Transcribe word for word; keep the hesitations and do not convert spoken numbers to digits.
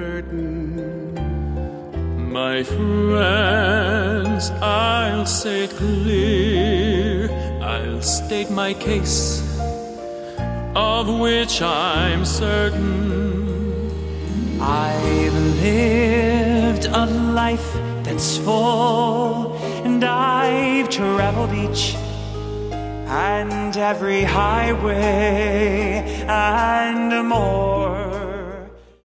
curtain. My friends, I'll say it clear, I'll state my case, of which I'm certain. I've lived a life that's full, and I've traveled each and every highway and more.